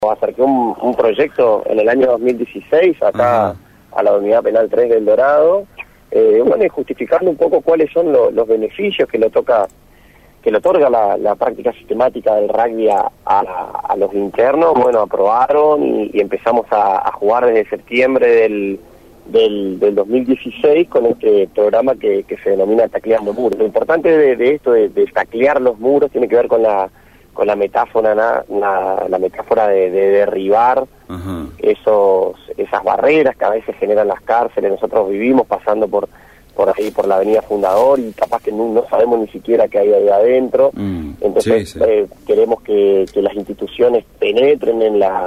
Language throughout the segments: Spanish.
Acerqué un proyecto en el año 2016 acá a la Unidad Penal 3 del Dorado, y justificando un poco cuáles son los beneficios que le otorga la práctica sistemática del rugby a los internos. Bueno, aprobaron y empezamos a jugar desde septiembre del 2016 con este programa que se denomina Tacleando Muros. Lo importante de esto de taclear los muros tiene que ver con la metáfora, la metáfora de derribar esas barreras que a veces generan las cárceles. Nosotros vivimos pasando por ahí, por la Avenida Fundador, y capaz que no sabemos ni siquiera qué hay ahí adentro. Entonces queremos que las instituciones penetren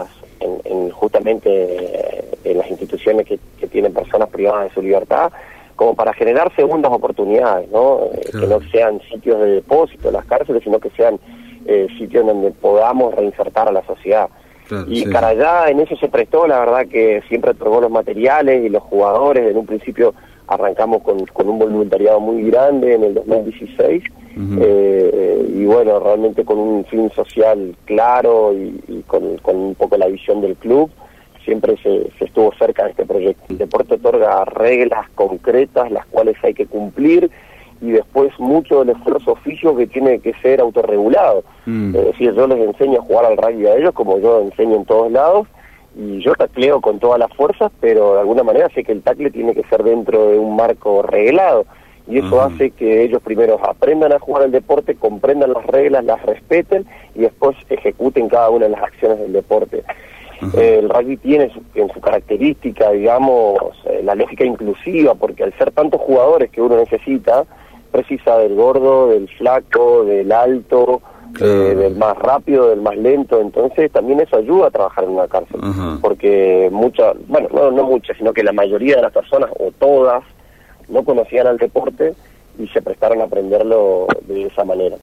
justamente en las instituciones que tienen personas privadas de su libertad, como para generar segundas oportunidades, ¿no? Que no sean sitios de depósito las cárceles, sino que sean sitios donde podamos reinsertar a la sociedad. Carayá en eso se prestó, la verdad que siempre otorgó los materiales y los jugadores. En un principio arrancamos con un voluntariado muy grande en el 2016, y bueno, realmente con un fin social claro y con un poco la visión del club. Siempre se estuvo cerca de este proyecto. El deporte otorga reglas concretas, las cuales hay que cumplir, y después mucho del esfuerzo físico que tiene que ser autorregulado. Es decir, yo les enseño a jugar al rugby a ellos, como yo enseño en todos lados, y yo tacleo con todas las fuerzas, pero de alguna manera sé que el tacle tiene que ser dentro de un marco reglado, y eso hace que ellos primero aprendan a jugar al deporte, comprendan las reglas, las respeten, y después ejecuten cada una de las acciones del deporte. El rugby tiene en su característica, digamos, la lógica inclusiva, porque al ser tantos jugadores que uno necesita, precisa del gordo, del flaco, del alto, del más rápido, del más lento. Entonces también eso ayuda a trabajar en una cárcel, porque no muchas, sino que la mayoría de las personas, o todas, no conocían al deporte y se prestaron a aprenderlo de esa manera.